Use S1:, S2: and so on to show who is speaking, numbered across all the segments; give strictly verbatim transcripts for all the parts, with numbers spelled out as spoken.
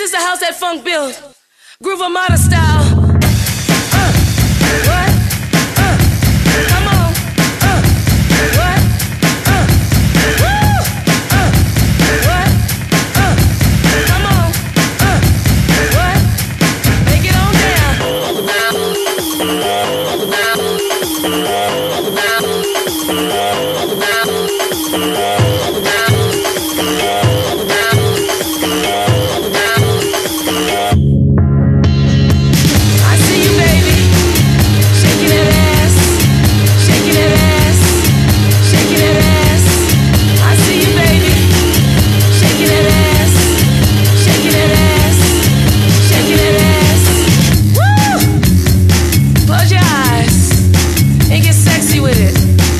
S1: is the house that funk built, Groove Armada style. Uh, what? Uh, come on. Uh, what? Uh, woo! Uh, what? Uh, come on. Uh, what? Make it on down. I see you, baby, shaking that ass, shaking that ass, shaking that ass. I see you, baby, shaking that ass, shaking that ass, shaking that ass. Woo! Close your eyes and get sexy with it.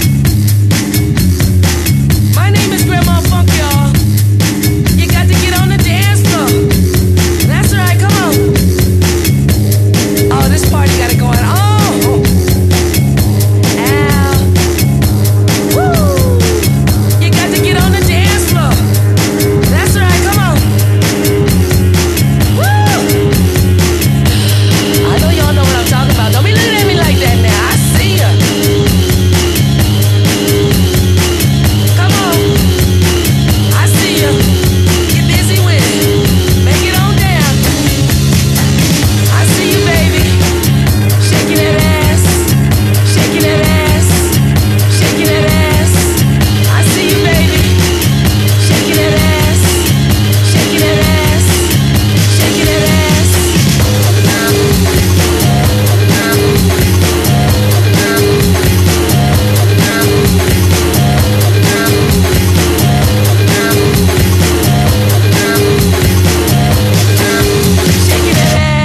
S1: My name is Grandma Funk, y'all. You got to get on the dance floor. That's right, come on. Oh, this party got it going. Oh, ow. Woo. You got to get on the dance floor. That's right, come on. Woo. I know y'all know what I'm talking about. Don't be looking at me like that now. I see ya. Come on. I see ya. Get busy with it. Make it on down. I see you, baby. Shaking that ass. Shaking that ass. Shaking that ass. I see you, baby. Shaking that ass. Shaking that ass. Shaking that ass. Shaking that ass.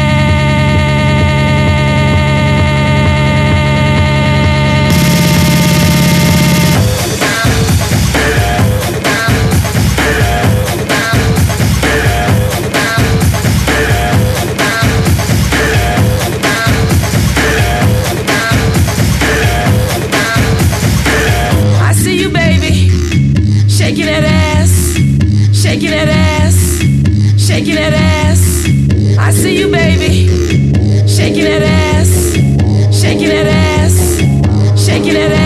S1: I see you, baby, shaking that ass, shaking that ass, shaking that ass. I see you, baby, shaking that ass, shaking that ass, shaking that ass.